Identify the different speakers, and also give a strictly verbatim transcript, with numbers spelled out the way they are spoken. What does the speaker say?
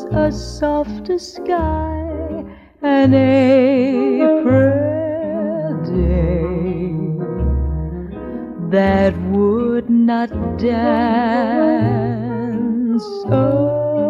Speaker 1: a softer sky, an April day that would not dance. Oh,